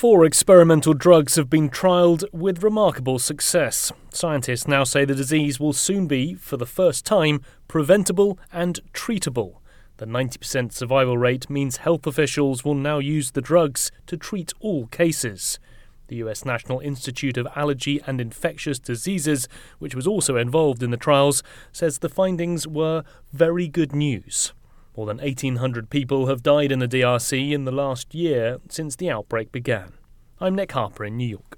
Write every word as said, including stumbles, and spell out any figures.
Four experimental drugs have been trialled with remarkable success. Scientists now say the disease will soon be, for the first time, preventable and treatable. The ninety percent survival rate means health officials will now use the drugs to treat all cases. The U S National Institute of Allergy and Infectious Diseases, which was also involved in the trials, says the findings were very good news. More than eighteen hundred people have died in the D R C in the last year since the outbreak began. I'm Nick Harper in New York.